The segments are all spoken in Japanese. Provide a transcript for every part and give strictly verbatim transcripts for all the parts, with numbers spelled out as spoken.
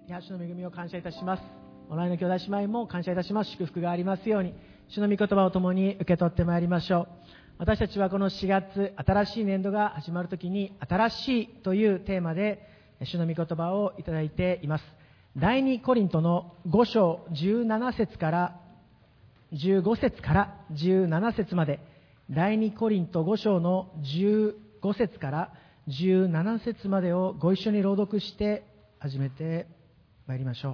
いや主の恵みを感謝いたします。お隣の兄弟姉妹も感謝いたします。祝福がありますように、主の御言葉を共に受け取ってまいりましょう。私たちはこのしがつ、新しい年度が始まるときに、新しいというテーマで主の御言葉をいただいています。第二コリントのご章じゅうなな節からじゅうご節からじゅうなな節まで、第二コリントご章のじゅうご節からじゅうなな節までをご一緒に朗読して始めてまいりましょう。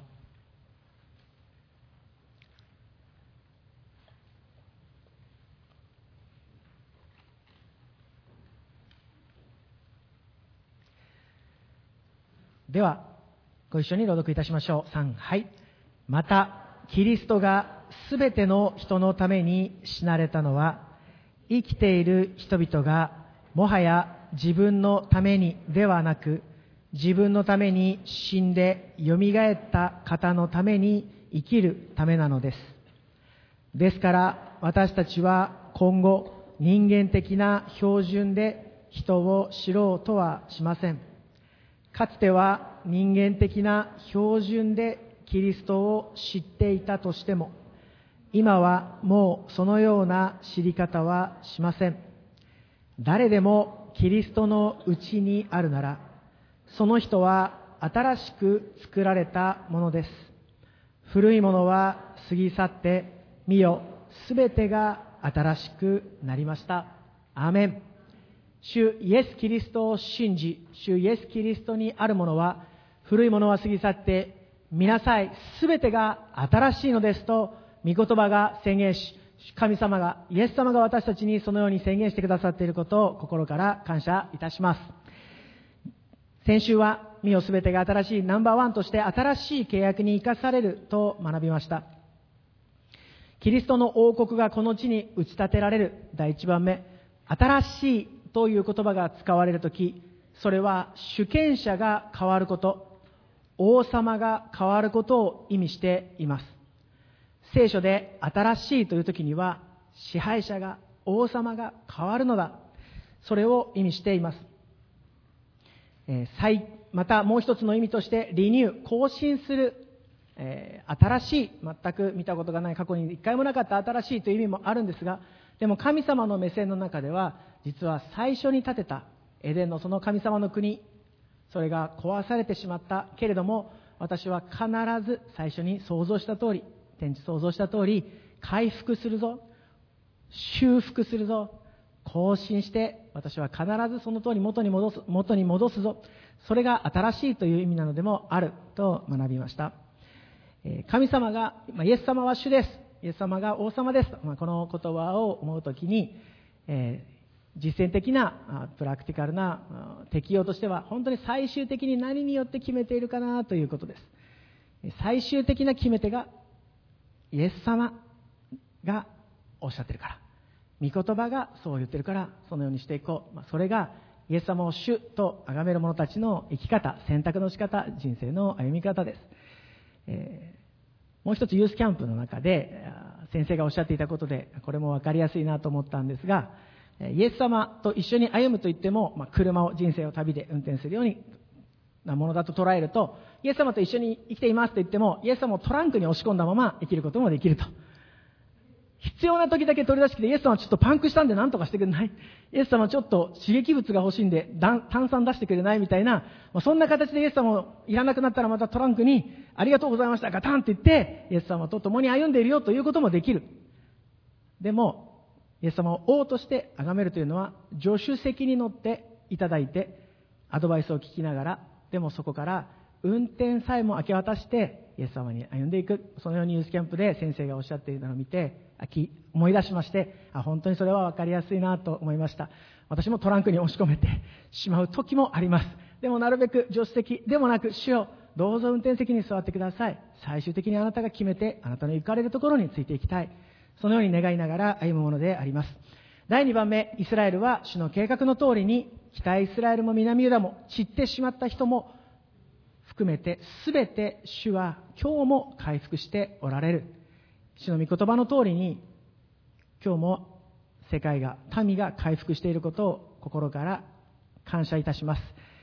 ではご一緒に朗読いたしましょう。さん、はい。またキリストがすべての人のために死なれたのは、生きている人々がもはや自分のためにではなく、自分のために死んでよみがえった方のために生きるためなのです。ですから私たちは今後人間的な標準で人を知ろうとはしません。かつては人間的な標準でキリストを知っていたとしても、今はもうそのような知り方はしません。誰でもキリストのうちにあるなら、その人は新しく作られたものです。古いものは過ぎ去って、見よ、すべてが新しくなりました。アーメン。主イエス・キリストを信じ、主イエス・キリストにあるものは、古いものは過ぎ去って、見なさい、すべてが新しいのですと、御言葉が宣言し、神様が、イエス様が私たちにそのように宣言してくださっていることを心から感謝いたします。先週は、見よすべてが新しい、ナンバーワンとして新しい契約に生かされると学びました。キリストの王国がこの地に打ち立てられる第一番目、新しいという言葉が使われるとき、それは主権者が変わること、王様が変わることを意味しています。聖書で新しいというときには、支配者が、王様が変わるのだ。それを意味しています。えー、再またもう一つの意味として、リニュー、更新する、えー、新しい、全く見たことがない、過去に一回もなかった新しいという意味もあるんですが、でも神様の目線の中では、実は最初に建てたエデンのその神様の国、それが壊されてしまったけれども、私は必ず最初に想像した通り、天地創造した通り、回復するぞ、修復するぞ、更新して、私は必ずその通り元に戻す、元に戻すぞ。それが新しいという意味なのでもあると学びました。神様が、イエス様は主です。イエス様が王様です。この言葉を思うときに、えー、実践的な、プラクティカルな適用としては、本当に最終的に何によって決めているかなということです。最終的な決め手が、イエス様がおっしゃってるから、御言葉がそう言ってるから、そのようにしていこう。それがイエス様を主と崇める者たちの生き方、選択の仕方、人生の歩み方です。えー、もう一つユースキャンプの中で先生がおっしゃっていたことで、これも分かりやすいなと思ったんですが、イエス様と一緒に歩むといっても、まあ、車を人生を旅で運転するようになものだと捉えると、イエス様と一緒に生きていますと言っても、イエス様をトランクに押し込んだまま生きることもできると。必要な時だけ取り出してきて、イエス様ちょっとパンクしたんで何とかしてくれない、イエス様ちょっと刺激物が欲しいんで炭酸出してくれないみたいな、まあ、そんな形でイエス様いらなくなったらまたトランクにありがとうございましたガタンって言って、イエス様と共に歩んでいるよということもできる。でもイエス様を王として崇めるというのは、助手席に乗っていただいてアドバイスを聞きながら、でもそこから運転さえも明け渡してイエス様に歩んでいく。そのようにユースキャンプで先生がおっしゃっているのを見て思い出しまして、あ、本当にそれは分かりやすいなと思いました。私もトランクに押し込めてしまう時もあります。でもなるべく助手席でもなく、主よどうぞ運転席に座ってください。最終的にあなたが決めて、あなたの行かれるところについていきたい。そのように願いながら歩むものであります。だいにばんめ、イスラエルは主の計画の通りに、北イスラエルも南ユダも散ってしまった人も含めて、すべて主は今日も回復しておられる。主の御言葉の通りに、今日も世界が、民が回復していることを心から感謝いたします。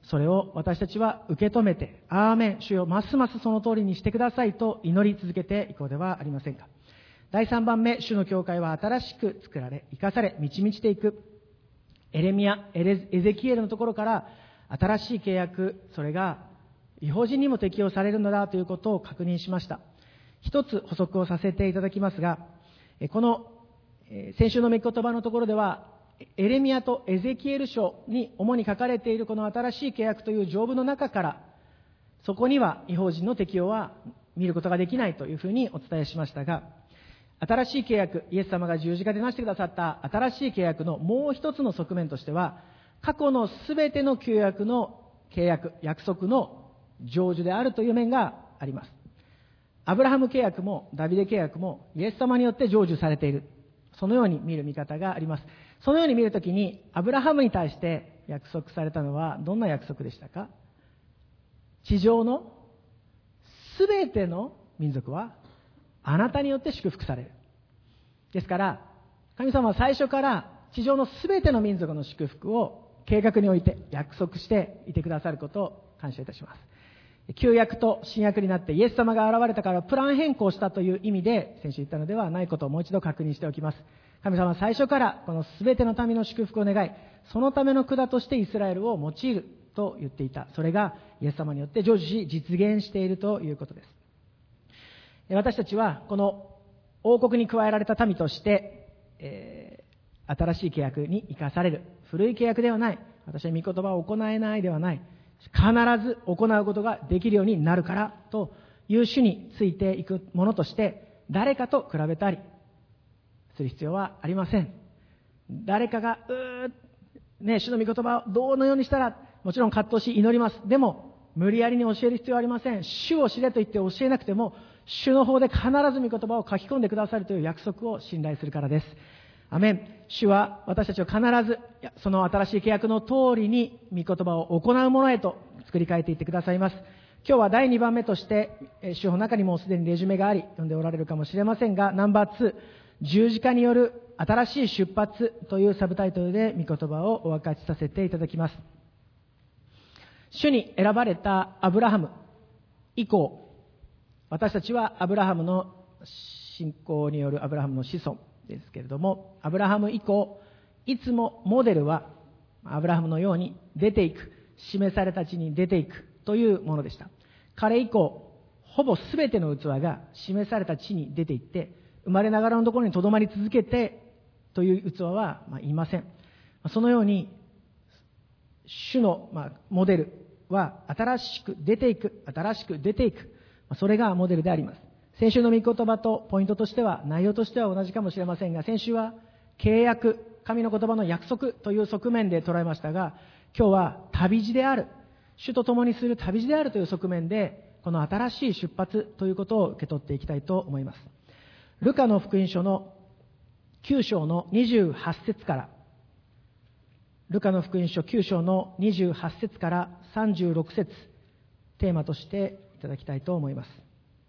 それを私たちは受け止めて、アーメン、主よますますその通りにしてくださいと祈り続けていこうではありませんか。だいさんばんめ、主の教会は新しく作られ、生かされ、満ち満ちていく。エレミア、エレエゼキエルのところから新しい契約、それが異邦人にも適用されるのだということを確認しました。一つ補足をさせていただきますが、この先週の御言葉のところでは、エレミアとエゼキエル書に主に書かれているこの新しい契約という条文の中から、そこには異邦人の適用は見ることができないというふうにお伝えしましたが、新しい契約、イエス様が十字架でなしてくださった新しい契約のもう一つの側面としては、過去のすべての旧約の契約、約束の成就であるという面があります。アブラハム契約もダビデ契約もイエス様によって成就されている。そのように見る見方があります。そのように見るときに、アブラハムに対して約束されたのはどんな約束でしたか？地上のすべての民族はあなたによって祝福される。ですから、神様は最初から地上のすべての民族の祝福を計画において約束していてくださることを感謝いたします。旧約と新約になってイエス様が現れたからプラン変更したという意味で先週言ったのではないことをもう一度確認しておきます。神様は最初からこのすべての民の祝福を願い、そのための管としてイスラエルを用いると言っていた。それがイエス様によって成就し実現しているということです。私たちはこの王国に加えられた民として、えー、新しい契約に生かされる。古い契約ではない。私は御言葉を行えないではない。必ず行うことができるようになるからという主についていくものとして誰かと比べたりする必要はありません。誰かがうー、ね、主の御言葉をどのようにしたらもちろん葛藤し祈ります。でも無理やりに教える必要はありません。主を知れと言って教えなくても主の方で必ず御言葉を書き込んでくださるという約束を信頼するからです。アメン。主は私たちを必ずその新しい契約の通りに御言葉を行うものへと作り変えていってくださいます。今日はだいにばんめとして主の中にもすでにレジュメがあり読んでおられるかもしれませんが、ナンバーツー、十字架による新しい出発というサブタイトルで御言葉をお分かちさせていただきます。主に選ばれたアブラハム以降、私たちはアブラハムの信仰によるアブラハムの子孫ですけれども、アブラハム以降いつもモデルはアブラハムのように出ていく、示された地に出ていくというものでした。彼以降ほぼ全ての器が示された地に出ていって生まれながらのところにとどまり続けてという器は、まあ、いません。そのように主の、まあ、モデルは新しく出ていく、新しく出ていく、それがモデルであります。先週の御言葉とポイントとしては内容としては同じかもしれませんが、先週は契約、神の言葉の約束という側面で捉えましたが、今日は旅路である、主と共にする旅路であるという側面でこの新しい出発ということを受け取っていきたいと思います。ルカの福音書のきゅう章のにじゅうはち節から、ルカの福音書きゅう章のにじゅうはち節からさんじゅうろく節、テーマとしていただきたいと思います。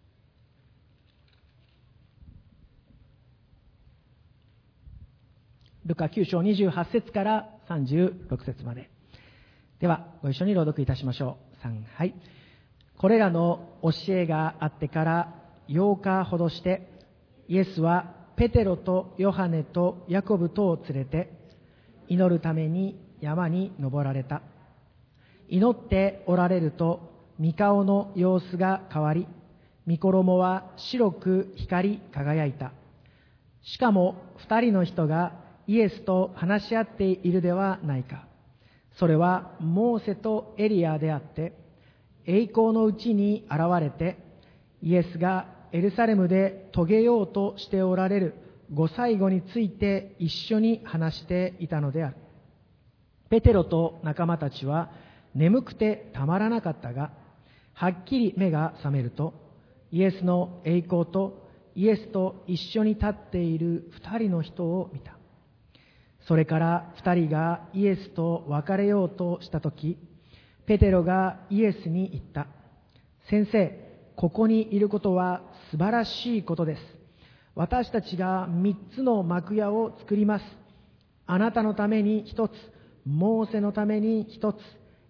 ルカきゅう章にじゅうはち節からさんじゅうろく節まで。ではご一緒に朗読いたしましょう。さん、はい。これらの教えがあってからようかほどして、イエスはペテロとヨハネとヤコブとを連れて祈るために山に登られた。祈っておられると御顔の様子が変わり、御衣は白く光り輝いた。しかも二人の人がイエスと話し合っているではないか。それはモーセとエリアであって、栄光のうちに現れて、イエスがエルサレムで遂げようとしておられるご最後について一緒に話していたのである。ペテロと仲間たちは眠くてたまらなかったが、はっきり目が覚めると、イエスの栄光とイエスと一緒に立っている二人の人を見た。それから二人がイエスと別れようとしたとき、ペテロがイエスに言った。先生、ここにいることは素晴らしいことです。私たちが三つの幕屋を作ります。あなたのために一つ、モーセのために一つ、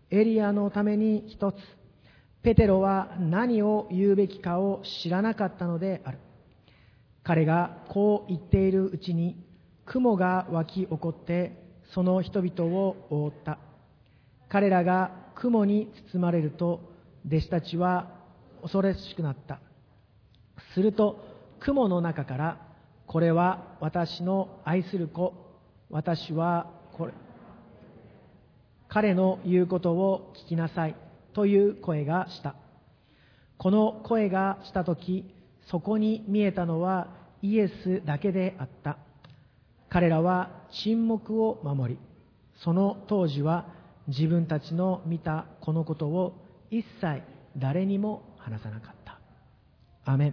エリアのために一つ。ペテロは何を言うべきかを知らなかったのである。彼がこう言っているうちに、雲が湧き起こってその人々を覆った。彼らが雲に包まれると、弟子たちは恐ろしくなった。すると雲の中から、これは私の愛する子、私はこれ彼の言うことを聞きなさいという声がした。この声がしたとき、そこに見えたのはイエスだけであった。彼らは沈黙を守り、その当時は自分たちの見たこのことを一切誰にも話さなかった。アーメン。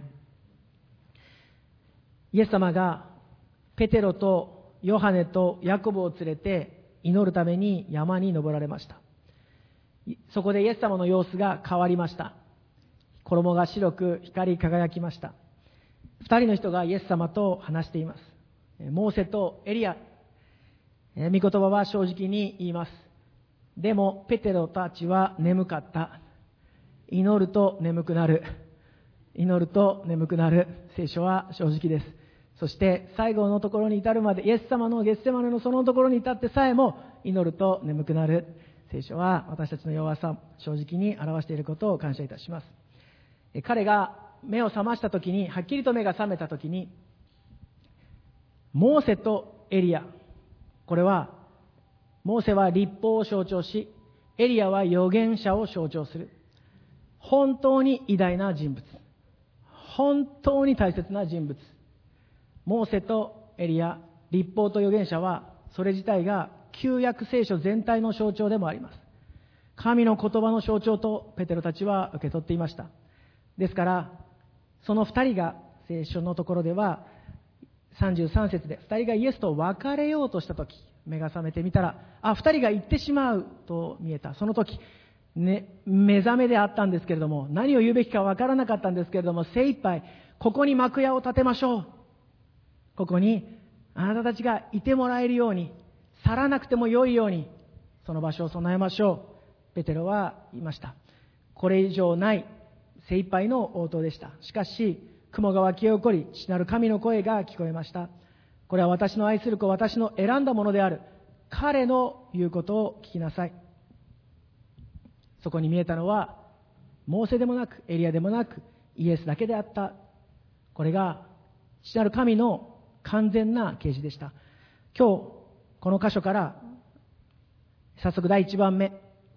イエス様がペテロとヨハネとヤコブを連れて祈るために山に登られました。そこでイエス様の様子が変わりました。衣が白く光り輝きました。二人の人がイエス様と話しています。モーセとエリア。御言葉は正直に言います。でもペテロたちは眠かった。祈ると眠くなる。祈ると眠くなる。聖書は正直です。そして最後のところに至るまで、イエス様のゲッセマネのそのところに至ってさえも祈ると眠くなる。聖書は私たちの弱さ、正直に表していることを感謝いたします。彼が目を覚ましたときに、はっきりと目が覚めたときに、モーセとエリア、これはモーセは律法を象徴し、エリアは預言者を象徴する。本当に偉大な人物、本当に大切な人物。モーセとエリア、律法と預言者は、それ自体が旧約聖書全体の象徴でもあります。神の言葉の象徴とペテロたちは受け取っていました。ですから、その二人が聖書のところではさんじゅうさん節で、二人がイエスと別れようとしたとき、目が覚めてみたら、あ、二人が行ってしまうと見えた。その時、ね、目覚めであったんですけれども、何を言うべきかわからなかったんですけれども、精一杯、ここに幕屋を建てましょう。ここにあなたたちがいてもらえるように、去らなくても良いように、その場所を備えましょう。ペテロは言いました。これ以上ない精一杯の応答でした。しかし、雲が湧き起こり、父なる神の声が聞こえました。これは私の愛する子、私の選んだものである。彼の言うことを聞きなさい。そこに見えたのは、モーセでもなく、エリアでもなく、イエスだけであった。これが、父なる神の完全な啓示でした。今日、この箇所から、早速第一番目。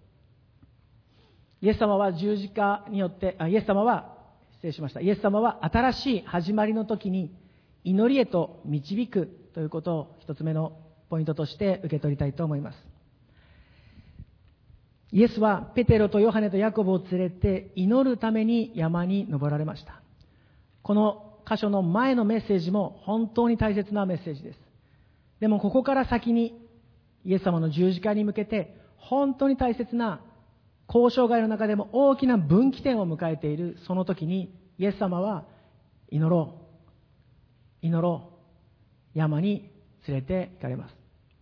イエス様は十字架によって、あ、イエス様は、失礼しました。イエス様は新しい始まりの時に、祈りへと導くということを一つ目のポイントとして受け取りたいと思います。イエスはペテロとヨハネとヤコブを連れて祈るために山に登られました。この箇所の前のメッセージも本当に大切なメッセージです。でもここから先にイエス様の十字架に向けて本当に大切な交渉外の中でも大きな分岐点を迎えているその時にイエス様は祈ろう。祈ろう。山に連れて行かれます。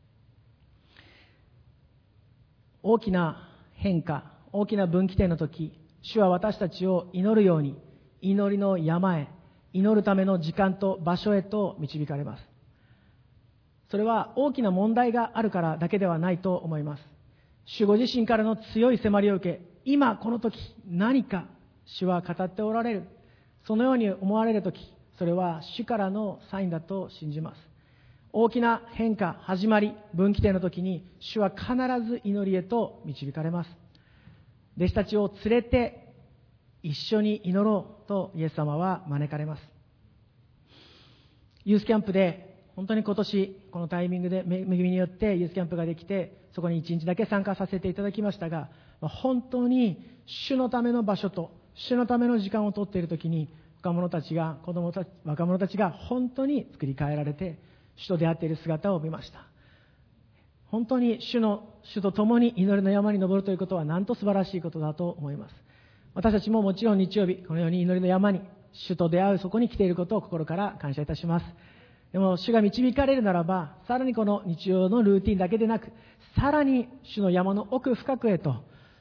大きな変化、大きな分岐点の時、主は私たちを祈るように、祈りの山へ、祈るための時間と場所へと導かれます。それは大きな問題があるからだけではないと思います。主ご自身からの強い迫りを受け、今この時何か主は語っておられる。そのように思われる時、それは主からのサインだと信じます。大きな変化、始まり、分岐点の時に主は必ず祈りへと導かれます。弟子たちを連れて一緒に祈ろうとイエス様は招かれます。ユースキャンプで本当に今年このタイミングで恵みによってユースキャンプができて、そこに一日だけ参加させていただきましたが、本当に主のための場所と主のための時間をとっている時に、若者たちが、子供たち、若者たちが本当に作り変えられて、主と出会っている姿を見ました。本当に主の、主と共に祈りの山に登るということはなんと素晴らしいことだと思います。私たちももちろん日曜日、このように祈りの山に、主と出会うそこに来ていることを心から感謝いたします。でも主が導かれるならば、さらにこの日曜のルーティンだけでなく、さらに主の山の奥深くへと、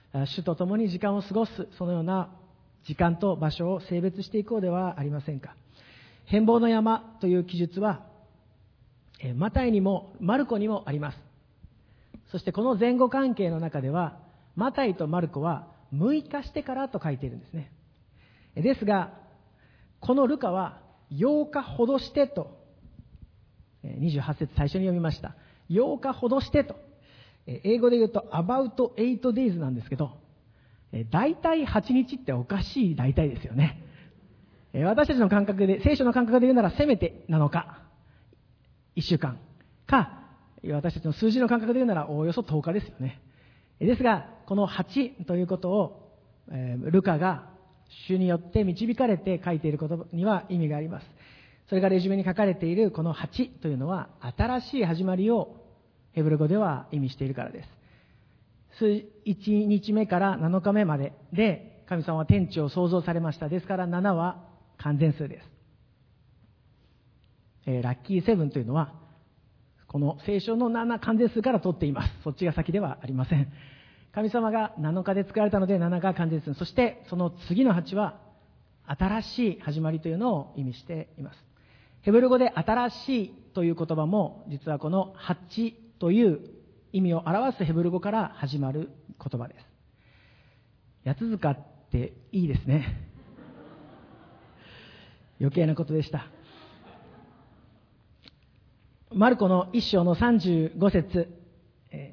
主と共に時間を過ごす、そのような時間と場所を性別していこうではありませんか。変貌の山という記述はマタイにもマルコにもあります。そしてこの前後関係の中ではマタイとマルコはむいかしてからと書いているんですね。ですがこのルカはようかほどしてと、にじゅうはち節最初に読みました。ようかほどしてと、英語で言うと about eight days なんですけど、大体はちにちっておかしい大体ですよね。私たちの感覚で、聖書の感覚で言うならせめてなのかいっしゅうかんか、私たちの数字の感覚で言うならおおよそとおかですよね。ですがこのはちということを、えー、ルカが主によって導かれて書いていることには意味があります。それがレジュメに書かれているこのはちというのは新しい始まりをヘブル語では意味しているからです。いちにちめからなのかめまでで神様は天地を創造されました。ですからななは完全数です。えー、ラッキーセブンというのはこの聖書のなな完全数から取っています。そっちが先ではありません。神様がなのかで作られたのでななが完全数、そしてその次のはちは新しい始まりというのを意味しています。ヘブル語で新しいという言葉も実はこのはちという意味を表すヘブル語から始まる言葉です。八つ塚っていいですね。余計なことでした。マルコの一章のさんじゅうご節、え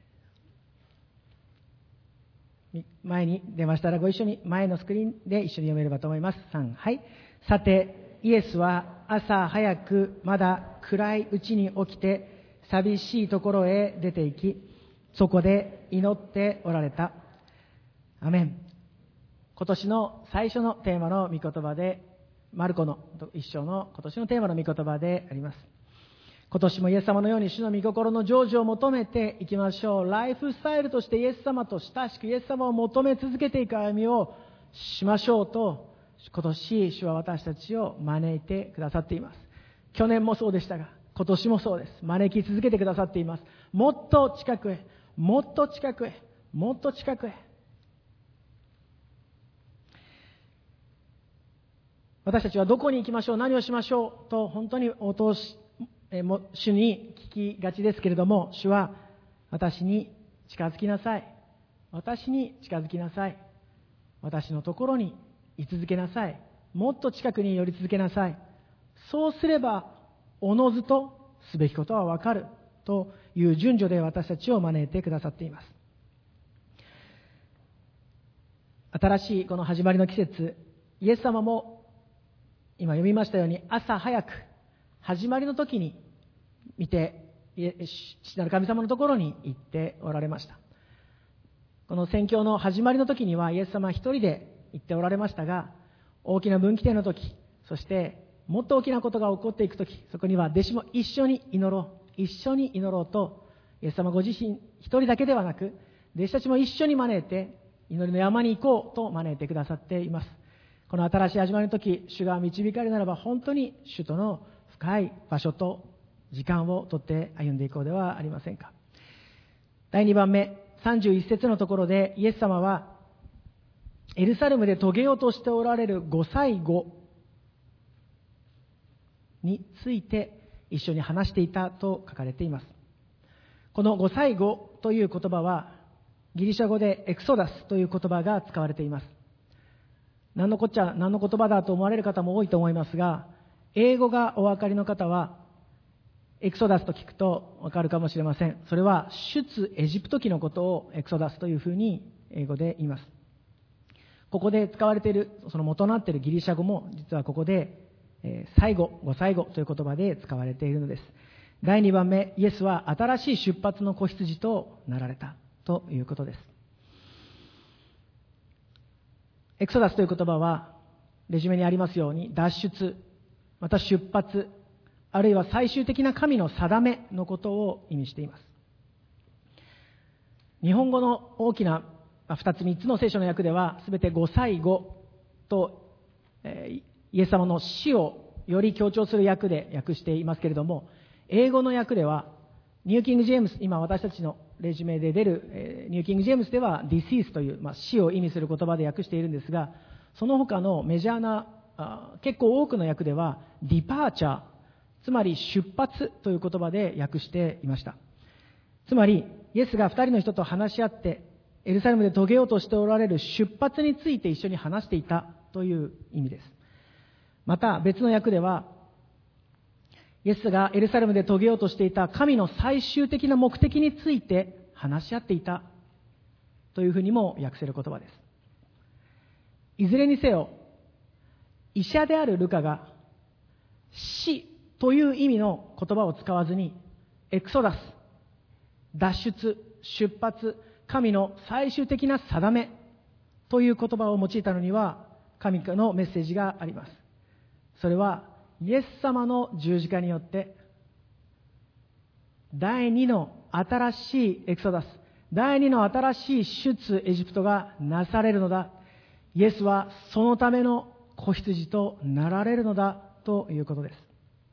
ー、前に出ましたらご一緒に前のスクリーンで一緒に読めればと思います。さん、はい。さてイエスは朝早くまだ暗いうちに起きて寂しいところへ出て行き、そこで祈っておられた。アメン。今年の最初のテーマの御言葉で、マルコの一章の今年のテーマの御言葉であります。今年もイエス様のように主の御心の成就を求めていきましょう。ライフスタイルとしてイエス様と親しくイエス様を求め続けていく歩みをしましょうと、今年主は私たちを招いてくださっています。去年もそうでしたが今年もそうです。招き続けてくださっています。もっと近くへ、もっと近くへ、もっと近くへ。私たちはどこに行きましょう、何をしましょうと本当にお通しえも主に聞きがちですけれども、主は私に近づきなさい、私に近づきなさい、私のところに居続けなさい、もっと近くに寄り続けなさい。そうすればおのずとすべきことはわかるという順序で私たちを招いてくださっています。新しいこの始まりの季節、イエス様も今読みましたように朝早く始まりの時に見て父なる神様のところに行っておられました。この宣教の始まりの時にはイエス様一人で行っておられましたが、大きな分岐点の時、そしてもっと大きなことが起こっていく時、そこには弟子も一緒に祈ろう一緒に祈ろうとイエス様ご自身一人だけではなく弟子たちも一緒に招いて祈りの山に行こうと招いてくださっています。この新しい始まりの時、主が導かれるならば本当に主との深い場所と時間をとって歩んでいこうではありませんか。だいにばんめ、さんじゅういち節のところでイエス様はエルサレムで遂げようとしておられるご祭後について一緒に話していたと書かれています。このご祭後という言葉はギリシャ語でエクソダスという言葉が使われています。何のこっちゃ何の言葉だと思われる方も多いと思いますが、英語がお分かりの方はエクソダスと聞くと分かるかもしれません。それは出エジプト記のことをエクソダスというふうに英語で言います。ここで使われているその元となっているギリシャ語も実はここで、えー、最後ご最後という言葉で使われているのです。だいにばんめ、イエスは新しい出発の子羊となられたということです。エクソダスという言葉はレジュメにありますように脱出、また出発、あるいは最終的な神の定めのことを意味しています。日本語の大きなふたつみっつの聖書の訳ではすべてご祭後と、えー、イエス様の死をより強調する訳で訳していますけれども、英語の訳ではニューキングジェームス、今私たちのレジュメで出る、えー、ニューキングジェームスでは decease という、まあ、死を意味する言葉で訳しているんですが、その他のメジャーなあ結構多くの訳では departure、 つまり出発という言葉で訳していました。つまりイエスが二人の人と話し合ってエルサレムで遂げようとしておられる出発について一緒に話していたという意味です。また別の訳では、イエスがエルサレムで遂げようとしていた神の最終的な目的について話し合っていたというふうにも訳せる言葉です。いずれにせよ、医者であるルカが死という意味の言葉を使わずにエクソダス、脱出、出発、神の最終的な定めという言葉を用いたのには神のメッセージがあります。それはイエス様の十字架によって第二の新しいエクソダス、第二の新しい出エジプトがなされるのだ。イエスはそのための子羊となられるのだということです。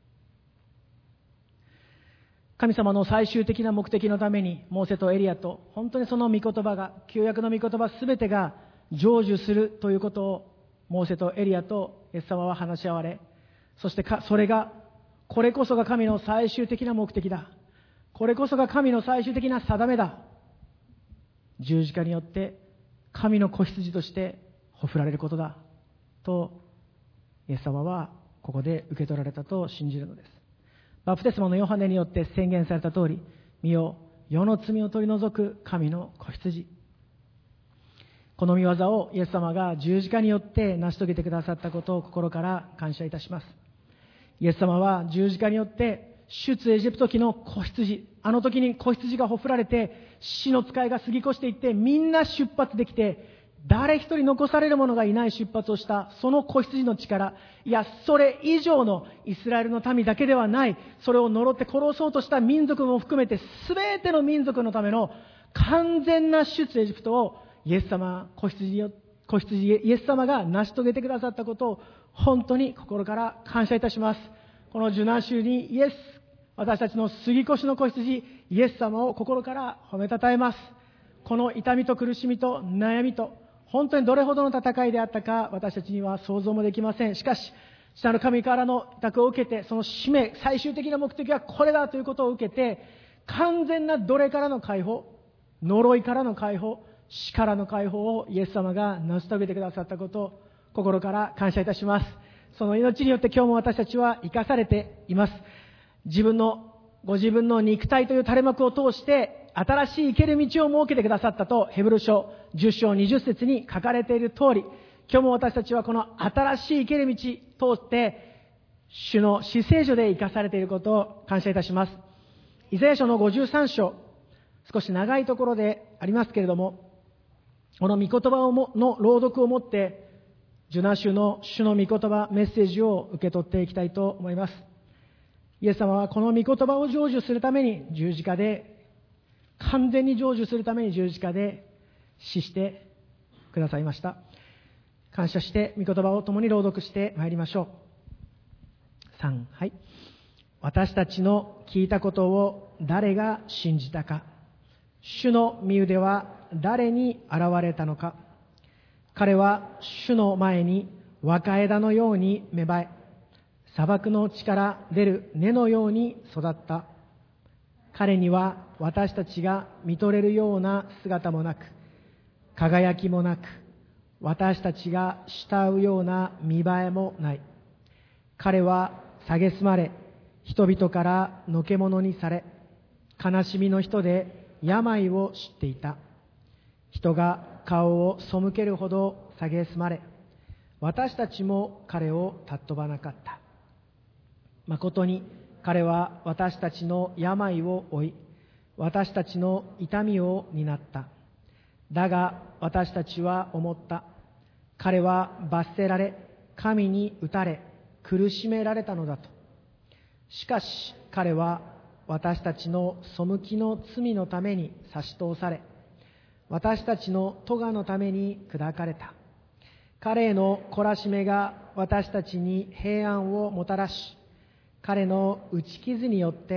神様の最終的な目的のためにモーセとエリアと本当にその御言葉が、旧約の御言葉すべてが成就するということをモーセとエリアとイエス様は話し合われ、そしてかそれがこれこそが神の最終的な目的だ、これこそが神の最終的な定めだ、十字架によって神の子羊としてほふられることだとイエス様はここで受け取られたと信じるのです。バプテスマのヨハネによって宣言された通り、見よ、世の罪を取り除く神の子羊。この御業をイエス様が十字架によって成し遂げてくださったことを心から感謝いたします。イエス様は十字架によって出エジプト記の子羊、あの時に子羊がほふられて死の使いが過ぎ越していってみんな出発できて、誰一人残される者がいない出発をしたその子羊の力、いやそれ以上のイスラエルの民だけではない、それを呪って殺そうとした民族も含めて全ての民族のための完全な出エジプトをイエス様、子羊よ、子羊イエス様が成し遂げてくださったことを本当に心から感謝いたします。この受難週にイエス、私たちの杉越の子羊イエス様を心から褒めたたえます。この痛みと苦しみと悩みと本当にどれほどの戦いであったか私たちには想像もできません。しかし下の神からの委託を受けて、その使命、最終的な目的はこれだということを受けて、完全な奴隷からの解放、呪いからの解放、死からの解放をイエス様が成し遂げてくださったことを心から感謝いたします。その命によって今日も私たちは生かされています。自分のご自分の肉体という垂れ幕を通して新しい生ける道を設けてくださったとヘブル書じゅっ章にじゅっ節に書かれている通り、今日も私たちはこの新しい生ける道通って主の至聖所で生かされていることを感謝いたします。イザヤ書のごじゅうさん章、少し長いところでありますけれども、この御言葉をもの朗読をもって受難週の主の御言葉メッセージを受け取っていきたいと思います。イエス様はこの御言葉を成就するために十字架で、完全に成就するために十字架で死してくださいました。感謝して御言葉を共に朗読してまいりましょう。さん、はい。私たちの聞いたことを誰が信じたか。主の御腕は誰に現れたのか。彼は主の前に若枝のように芽生え、砂漠の地から出る根のように育った。彼には私たちが見とれるような姿もなく、輝きもなく、私たちが慕うような見栄えもない。彼は蔑まれ、人々からのけ者にされ、悲しみの人で病を知っていた。人が顔を背けるほど蔑まれ、私たちも彼を尊ばなかった。誠に彼は私たちの病を負い、私たちの痛みを担った。だが私たちは思った。彼は罰せられ、神に打たれ、苦しめられたのだと。しかし彼は私たちの背きの罪のために差し通され、私たちの咎のために砕かれた。彼への懲らしめが私たちに平安をもたらし、彼の打ち傷によって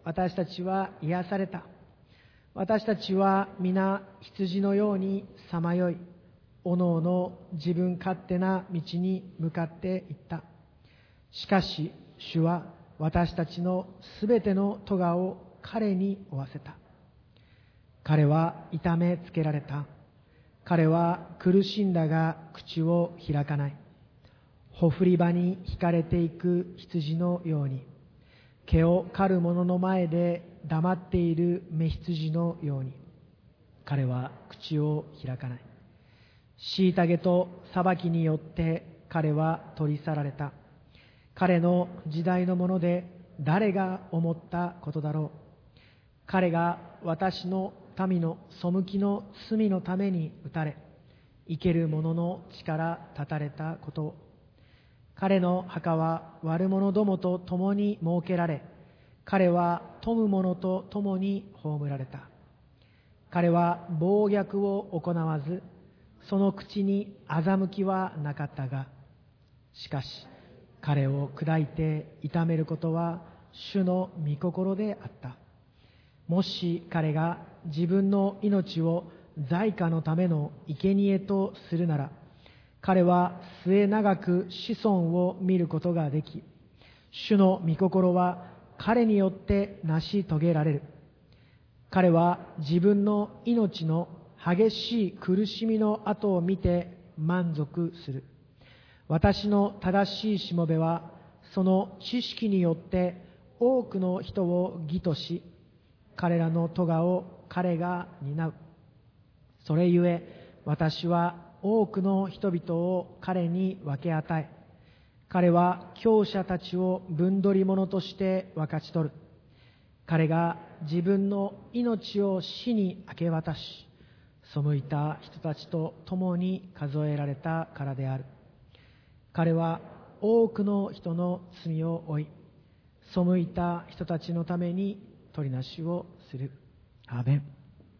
私たちは癒された。私たちは皆羊のようにさまよい、おのおの自分勝手な道に向かっていった。しかし主は私たちのすべての咎を彼に負わせた。彼は痛めつけられた。彼は苦しんだが口を開かない。ほふり場に引かれていく羊のように、毛を刈る者の前で黙っている雌羊のように、彼は口を開かない。虐げと裁きによって彼は取り去られた。彼の時代のもので誰が思ったことだろう。彼が私の民の背きの罪のために打たれ、生ける者の力断たれたことを。彼の墓は悪者どもと共に設けられ、彼は富む者と共に葬られた。彼は暴虐を行わず、その口に欺きはなかったが、しかし彼を砕いて痛めることは主の御心であった。もし彼が自分の命を罪過のための生贄とするなら、彼は末永く子孫を見ることができ、主の御心は彼によって成し遂げられる。彼は自分の命の激しい苦しみの後を見て満足する。私の正しいしもべはその知識によって多くの人を義とし、彼らの咎を彼が担う。それゆえ私は多くの人々を彼に分け与え、彼は強者たちを分取り物として分かち取る。彼が自分の命を死に明け渡し、背いた人たちと共に数えられたからである。彼は多くの人の罪を負い、背いた人たちのために取りなしをする。アーメン。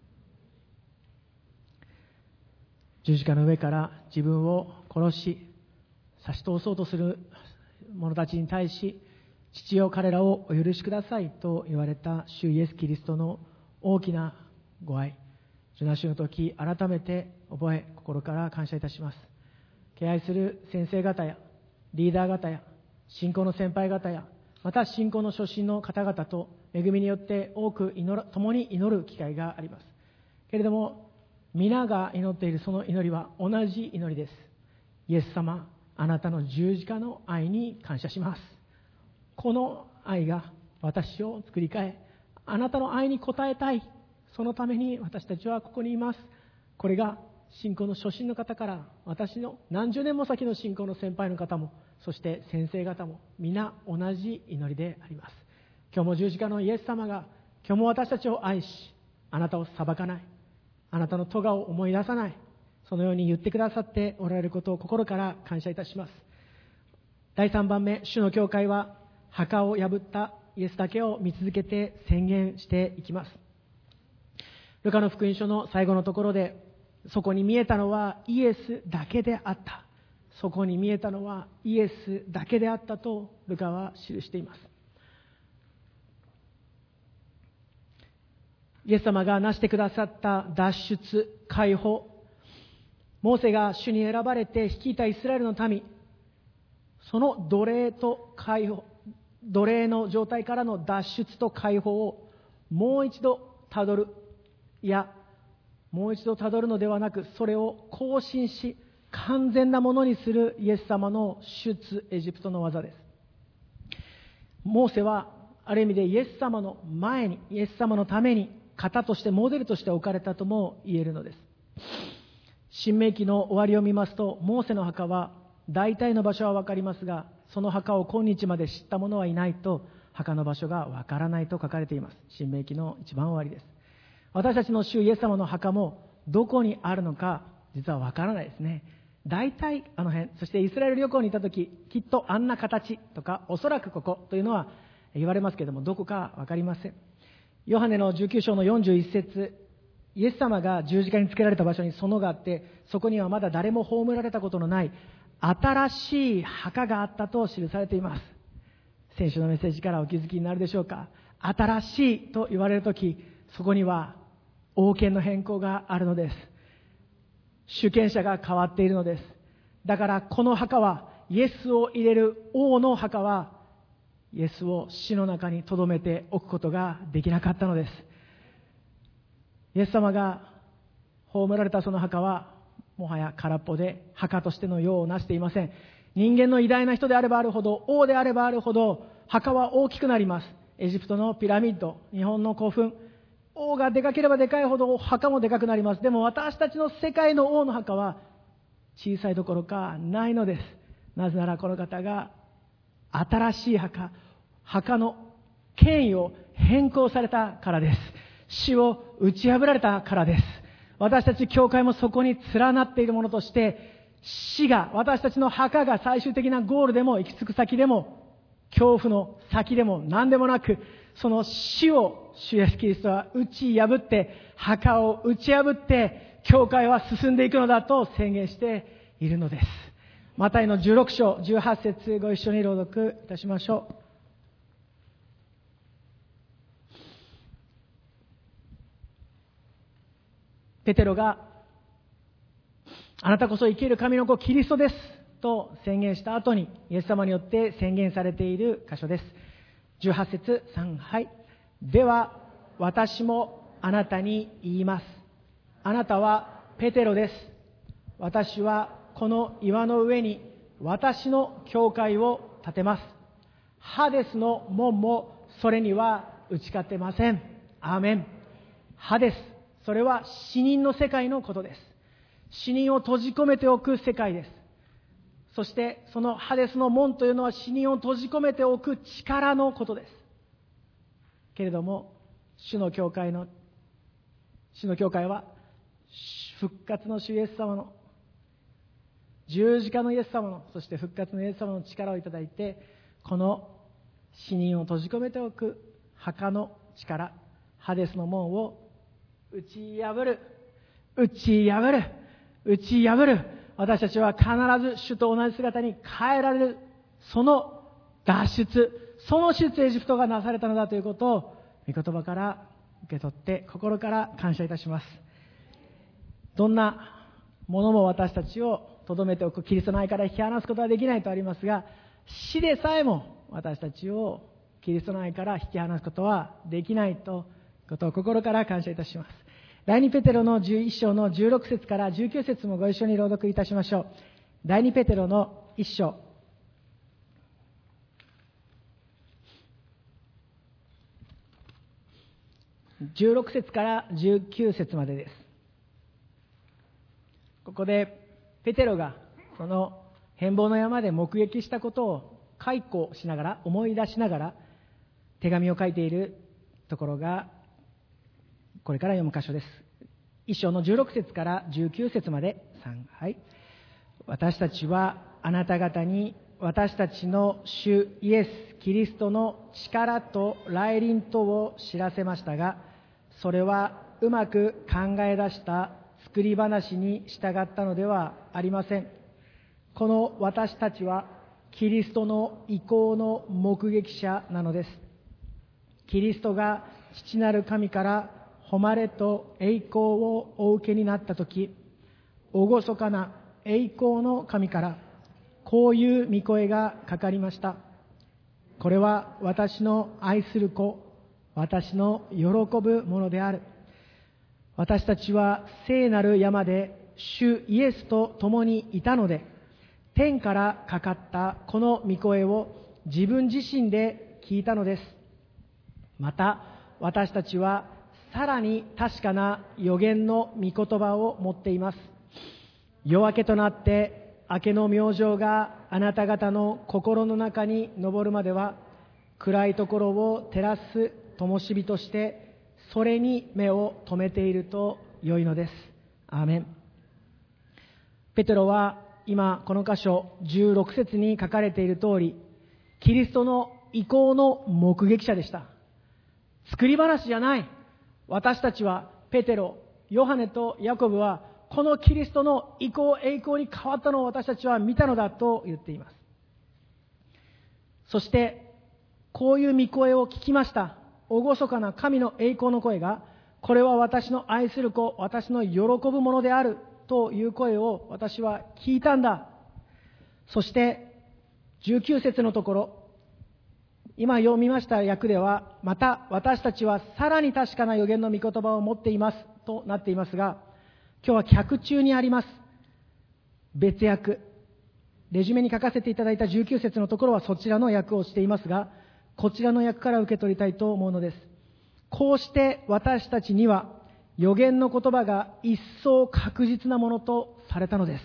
十字架の上から自分を殺し差し通そうとする者たちに対し、父よ彼らをお許しくださいと言われた主イエスキリストの大きなご愛、受難週の時改めて覚え心から感謝いたします。敬愛する先生方やリーダー方や信仰の先輩方や、また信仰の初心の方々と恵みによって多く祈る共に祈る機会があります。けれども皆が祈っているその祈りは同じ祈りです。イエス様、あなたの十字架の愛に感謝します。この愛が私を作り変え、あなたの愛に応えたい。そのために私たちはここにいます。これが信仰の初心の方から私の何十年も先の信仰の先輩の方も、そして先生方も皆同じ祈りであります。今日も十字架のイエス様が今日も私たちを愛し、あなたを裁かない、あなたの咎を思い出さない、そのように言ってくださっておられることを心から感謝いたします。だいさんばんめ、主の教会は墓を破ったイエスだけを見続けて宣言していきます。ルカの福音書の最後のところで、そこに見えたのはイエスだけであった。そこに見えたのはイエスだけであったとルカは記しています。イエス様がなしてくださった脱出、解放、モーセが主に選ばれて率いたイスラエルの民、その奴隷と解放、奴隷の状態からの脱出と解放をもう一度たどる、いやもう一度たどるのではなく、それを更新し完全なものにするイエス様の出エジプトの技です。モーセはある意味でイエス様の前に、イエス様のために型としてモデルとして置かれたとも言えるのです。新明記の終わりを見ますと、モーセの墓は大体の場所は分かりますが、その墓を今日まで知った者はいないと、墓の場所が分からないと書かれています。新明記の一番終わりです。私たちの主イエス様の墓もどこにあるのか実は分からないですね。大体あの辺、そしてイスラエル旅行に行った時、きっとあんな形とかおそらくここというのは言われますけれども、どこか分かりません。ヨハネのじゅうきゅう章のよんじゅういち節、イエス様が十字架につけられた場所に園があって、そこにはまだ誰も葬られたことのない新しい墓があったと記されています。先週のメッセージからお気づきになるでしょうか。 新しいと言われるとき、そこには王権の変更があるのです。主権者が変わっているのです。だからこの墓は、イエスを入れる王の墓は、イエスを死の中に留めておくことができなかったのです。イエス様が葬られたその墓は、もはや空っぽで墓としての用をなしていません。人間の偉大な人であればあるほど、王であればあるほど、墓は大きくなります。エジプトのピラミッド、日本の古墳、王がでかければでかいほど墓もでかくなります。でも私たちの世界の王の墓は小さいどころかないのです。なぜならこの方が新しい墓、墓の権威を変更されたからです。死を打ち破られたからです。私たち教会もそこに連なっているものとして、死が、私たちの墓が最終的なゴールでも行き着く先でも、恐怖の先でも何でもなく、その死を主イエスキリストは打ち破って、墓を打ち破って、教会は進んでいくのだと宣言しているのです。マタイのじゅうろく章じゅうはち節ご一緒に朗読いたしましょう。ペテロが、あなたこそ生きる神の子キリストですと宣言した後に、イエス様によって宣言されている箇所です。じゅうはち節さんはい。では私もあなたに言います。あなたはペテロです。私はこの岩の上に私の教会を建てます。ハデスの門もそれには打ち勝てません。アーメン。ハデス、それは死人の世界のことです。死人を閉じ込めておく世界です。そしてそのハデスの門というのは死人を閉じ込めておく力のことです。けれども主の教会の主の教会は復活の主イエス様の十字架のイエス様の、そして復活のイエス様の力をいただいて、この死人を閉じ込めておく墓の力、ハデスの門を打ち破る、打ち破る、打ち破る。私たちは必ず主と同じ姿に変えられる。その脱出、その出エジプトがなされたのだということを御言葉から受け取って心から感謝いたします。どんなものも私たちを留めておく、キリストの愛から引き離すことはできないとありますが、死でさえも私たちをキリストの愛から引き離すことはできないということを心から感謝いたします。第二ペテロのじゅういち章のじゅうろく節からじゅうきゅう節もご一緒に朗読いたしましょう。第二ペテロのいち章じゅうろく節からじゅうきゅう節までです。ここでペテロがその変貌の山で目撃したことを回顧しながら、思い出しながら手紙を書いているところがこれから読む箇所です。一章のじゅうろく節からじゅうきゅう節までさんはい。私たちはあなた方に私たちの主イエス・キリストの力と来臨とを知らせましたが、それはうまく考え出した作り話に従ったのではありません。この私たちはキリストの意向の目撃者なのです。キリストが父なる神から誉れと栄光をお受けになったとき、厳かな栄光の神からこういう御声がかかりました。これは私の愛する子、私の喜ぶものである。私たちは聖なる山で主イエスと共にいたので、天からかかったこの御声を自分自身で聞いたのです。また私たちはさらに確かな預言の御言葉を持っています。夜明けとなって明けの明星があなた方の心の中に昇るまでは、暗いところを照らす灯火としてそれに目を留めていると良いのです。アーメン。ペテロは今この箇所じゅうろく節に書かれている通り、キリストの意向の目撃者でした。作り話じゃない。私たちはペテロ、ヨハネとヤコブはこのキリストの意向、栄光に変わったのを私たちは見たのだと言っています。そしてこういう御声を聞きました。 厳かな神の栄光の声が、これは私の愛する子、私の喜ぶものであるという声を私は聞いたんだ。そしてじゅうきゅう節のところ、今読みました訳では、また私たちはさらに確かな預言の御言葉を持っていますとなっていますが、今日は脚注にあります別訳、レジュメに書かせていただいたじゅうきゅう節のところはそちらの訳をしていますが、こちらの訳から受け取りたいと思うのです。こうして私たちには預言の言葉が一層確実なものとされたのです。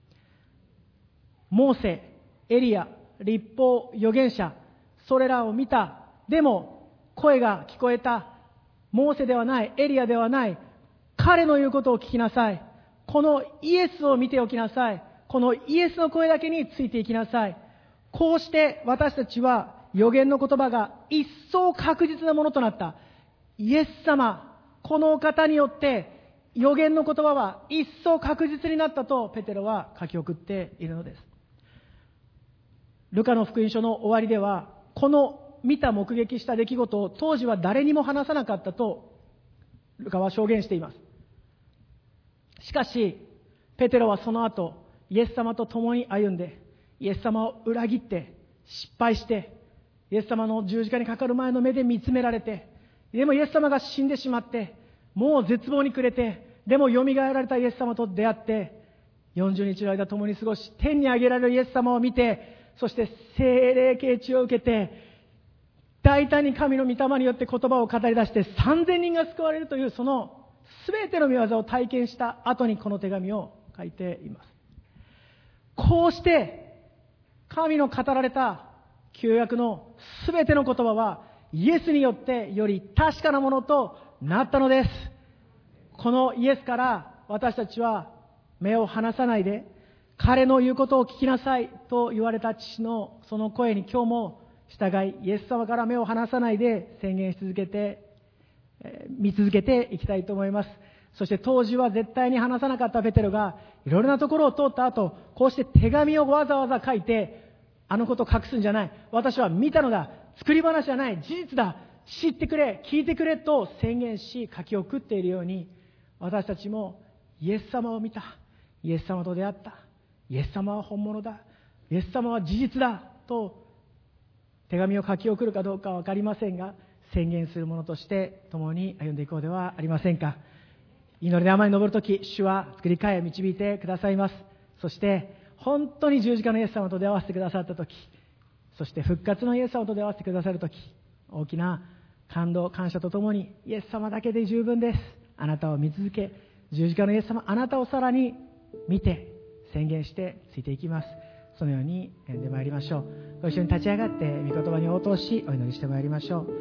モーセ、エリア、律法、預言者、それらを見た。でも声が聞こえた。モーセではない、エリアではない、彼の言うことを聞きなさい。このイエスを見ておきなさい。このイエスの声だけについていきなさい。こうして私たちは預言の言葉が一層確実なものとなった。イエス様、このお方によって預言の言葉は一層確実になったとペテロは書き送っているのです。ルカの福音書の終わりでは、この見た目撃した出来事を当時は誰にも話さなかったとルカは証言しています。しかしペテロはその後イエス様と共に歩んで、イエス様を裏切って失敗して、イエス様の十字架にかかる前の目で見つめられて、でもイエス様が死んでしまって、もう絶望に暮れて、でもよみがえられたイエス様と出会って、よんじゅうにちの間共に過ごし、天に上げられるイエス様を見て、そして聖霊啓示を受けて、大胆に神の御霊によって言葉を語り出してさんぜんにんが救われるという、その全ての御業を体験した後にこの手紙を書いています。こうして神の語られた旧約の全ての言葉はイエスによってより確かなものとなったのです。このイエスから私たちは目を離さないで、彼の言うことを聞きなさいと言われた父のその声に今日も従い、イエス様から目を離さないで宣言し続けて、えー、見続けていきたいと思います。そして当時は絶対に話さなかったペテロがいろいろなところを通った後、こうして手紙をわざわざ書いて、あのことを隠すんじゃない、私は見たのだ、作り話じゃない、事実だ、知ってくれ、聞いてくれと宣言し書き送っているように、私たちもイエス様を見た、イエス様と出会った、イエス様は本物だ、イエス様は事実だと手紙を書き送るかどうかは分かりませんが、宣言するものとして共に歩んでいこうではありませんか。祈りで天に昇るとき、主は作り変え導いてくださいます。そして本当に十字架のイエス様と出会わせてくださったとき、そして復活のイエス様と出会わせてくださるとき、大きな感動感謝とともに、イエス様だけで十分です、あなたを見続け、十字架のイエス様、あなたをさらに見て宣言してついていきます。そのように歩んでまいりましょう。ご一緒に立ち上がって御言葉に応答しお祈りしてまいりましょう。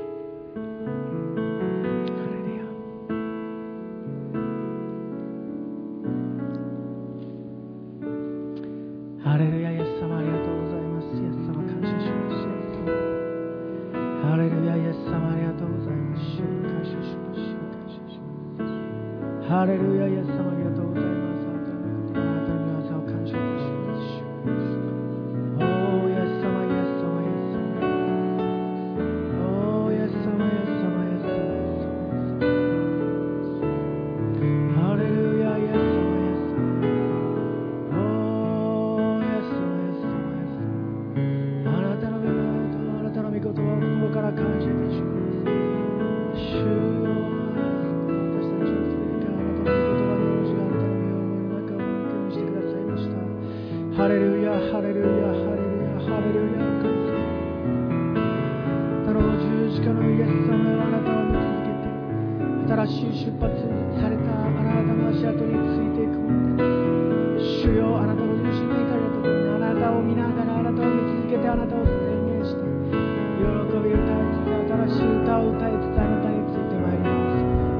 ハレルヤ、イエス様ありがとうございます。イエス様感謝します。ハレルヤ、イエス様ありがとうございます。主感謝します。感謝します。ハレルヤ、イエス様ありがとうございます。あなたの御業を感謝します。おー、イエス様、イエス様、イエス様。おー、イエス様、イエス様、イエス様。ハレルヤ、イエス様、イエス様。ハレルヤ、ハレルヤ、ハレルヤ、ハレルヤ、神様。あの十字架のイエス様よ、あなたを見続けて、新しい出発されたあなたの足跡についていくものです。主よ、あなたの十字架に行かれたときに、あなたを見ながら、あなたを見続けて、あなたを宣言して、喜び歌いつつ、新しい歌を歌いつつ、あなたについてまいります。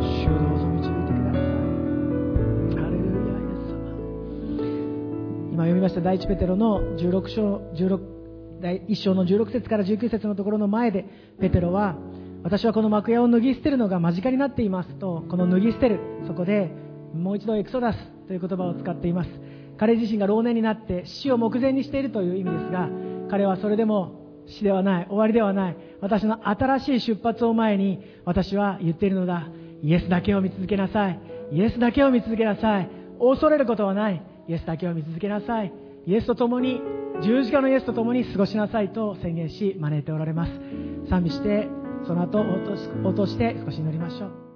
主どうぞ導いてください。ハレルヤ、イエス様。今読みました第一ペテロのじゅうろく章、じゅうろく第いっ章のじゅうろく節からじゅうきゅう節のところの前で、ペテロは、私はこの幕屋を脱ぎ捨てるのが間近になっていますと、この脱ぎ捨てる、そこでもう一度エクソダスという言葉を使っています。彼自身が老年になって死を目前にしているという意味ですが、彼はそれでも死ではない、終わりではない。私の新しい出発を前に私は言っているのだ。イエスだけを見続けなさい。イエスだけを見続けなさい。恐れることはない。イエスだけを見続けなさい。イエスと共に、十字架のイエスと共に過ごしなさいと宣言し招いておられます。賛美してその後応答して少し祈りましょう。